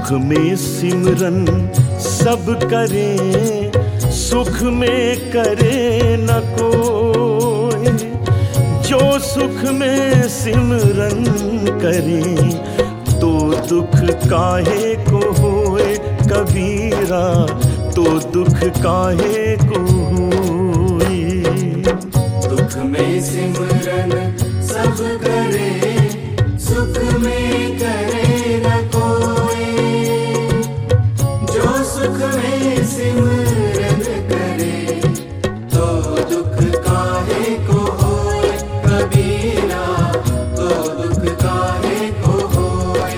में सिमरन सब करें, सुख में करे न कोई। जो सुख में सिमरन करे, तो दुख काहे को होए कबीरा, तो दुख काहे को होए। दुख में सिमरन सब करे, सुख में करे न कोई। जो सुख में सिमरन करे, तो दुख काहे को होए कबीरा, तो दुख काहे को होए।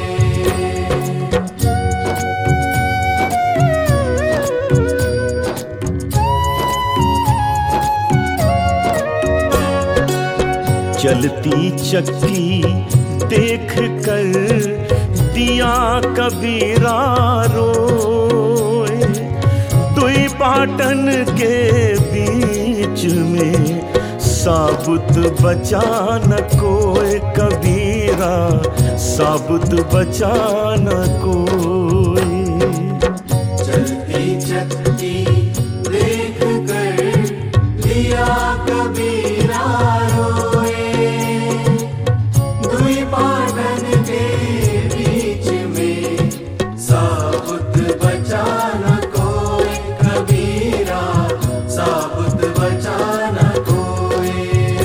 चलती चक्की देख कर दिया कबीरा रोए। दुई पाटन के बीच में साबुत बचा न कोई कबीरा, साबुत बचा न कोई। चलती चक्की देख कर दिया कबीरा रोए। दुई पाटन के बीच में साबुत बचा न कोई कबीरा, साबुत बचा न कोई।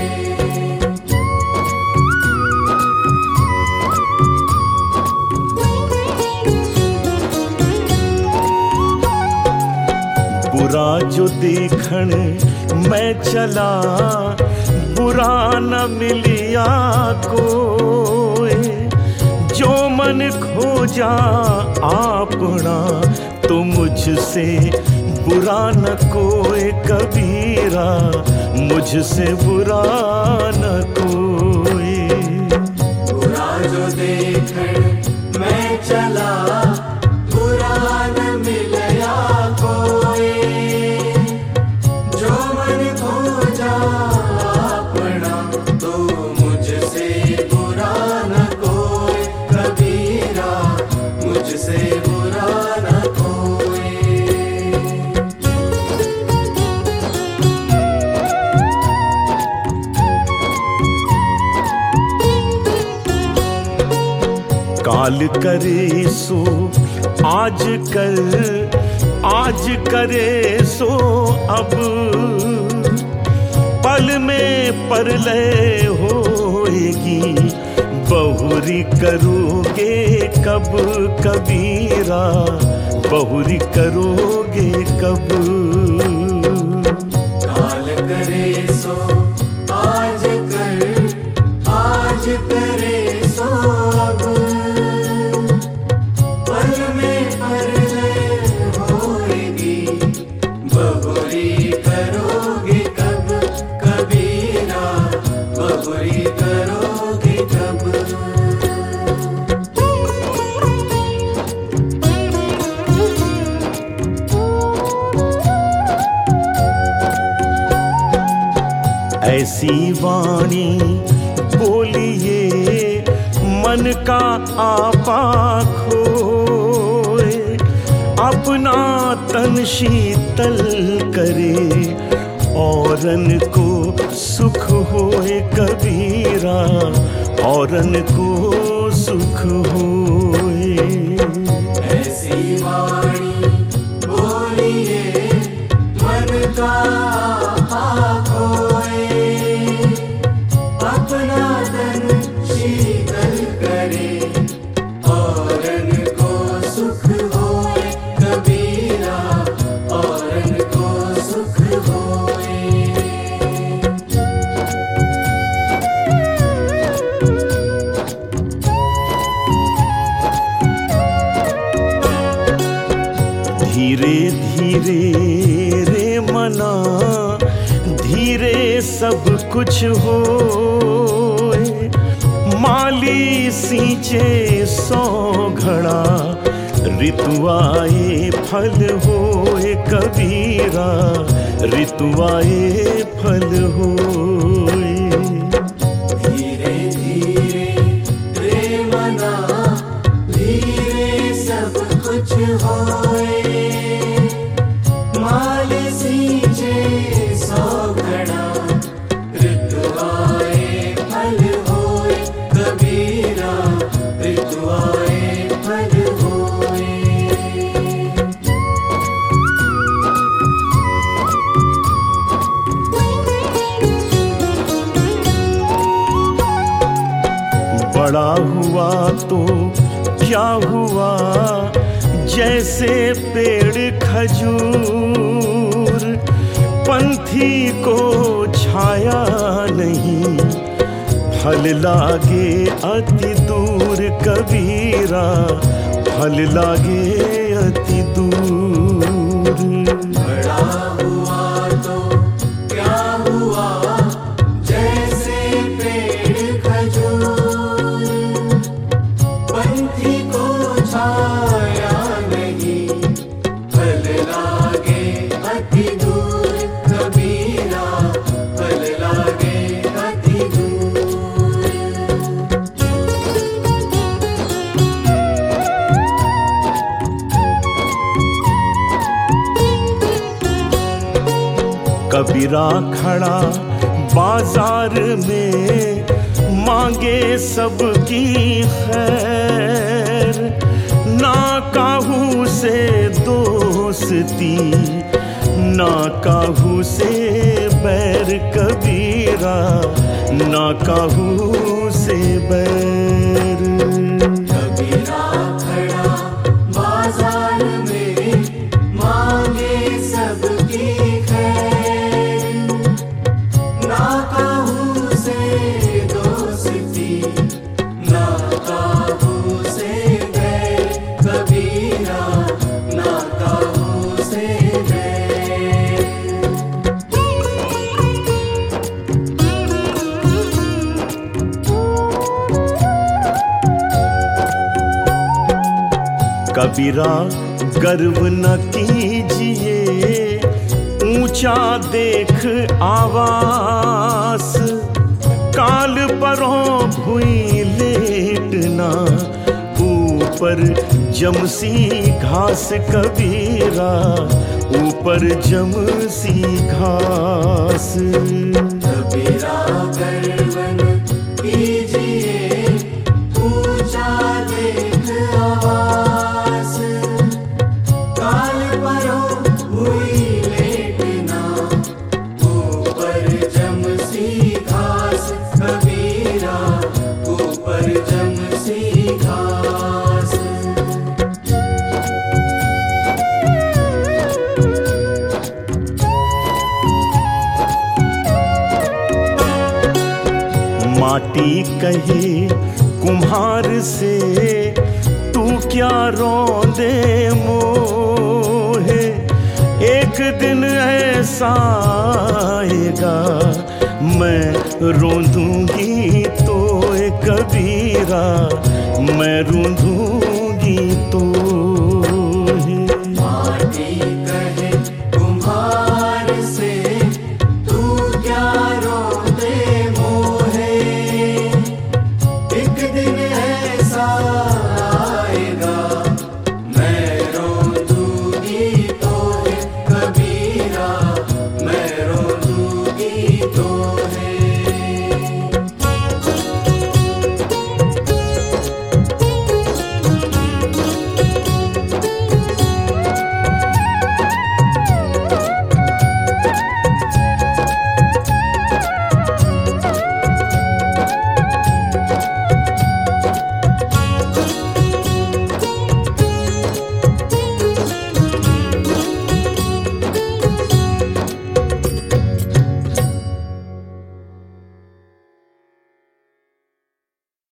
बुरा जो देखण मैं चला, बुरा न मिलिया कोई। जो मन खोजा आपना, तो मुझसे बुरा न कोई कबीरा, मुझसे बुरा न कोई। बुरा जो देखण मैं चला, बुरा न मिलया कोई। जो मन खोजा अपना, तो मुझसे बुरा न कोई कबीरा, मुझसे बुरा न कोई। काल करे सो आज कर, आज करे सो अब। पल में परलय होएगी, बहुरी करोगे कब कबीरा, बहुरी करोगे कब। काल करे सो आज कर, आज करे सो अब। पल में परलय होएगी, बहुरी करोगे कब कबीरा, बहुरी करोगे कब। ऐसी वाणी बोलिए मन का आपा खोए। अपना तन शीतल करे, औरन को सुख होए कबीरा, औरन को सुख होए। ऐसी वाणी बोलिए मन का खोए। अपना तन शीतल करे, औरन को सुख होए कबीरा, औरन को सुख होए। धीरे धीरे रे मना, धीरे सब कुछ होए। माली सींचे सौ घड़ा, ऋतु आए फल होए कबीरा, ऋतु आए फल होए। धीरे धीरे रे मना, धीरे सब तो क्या हुआ, जैसे पेड़ खजूर पंथी को छाया नहीं, फल लागे अति दूर कबीरा, फल लागे अति दूर। बड़ा हुआ तो क्या हुआ, जैसे पेड़ खजूर पंथी को छाया नहीं, फल लागे अति दूर कबीरा, फल लागे अति दूर। कबीरा खड़ा बाजार में मांगे सबकी खैर, ना काहू से दोस्ती ना काहू से बैर कबीरा, ना काहू से बैर। कबीरा खड़ा बाजार में मांगे सबकी खैर, ना काहू से दोस्ती ना काहू से बैर कबीरा, ना काहू से बैर। कबीरा गर्व न कीजिए, ऊंचा देख आवास, काल परों भुई लेटना, ऊपर जमसी घास कबीरा, ऊपर जमसी घास। कबीरा गर्व न कीजिए, ऊंचा देख आवास, काल परों भुई लेटना, ऊपर जमसी घास कबीरा, ऊपर जमसी घास। माटी कहे कुम्हार से, तू क्या रौंदे मोहे, एक दिन ऐसा आएगा मैं रोंदूंगी तो कबीरा, मैं रोंदूंगी तो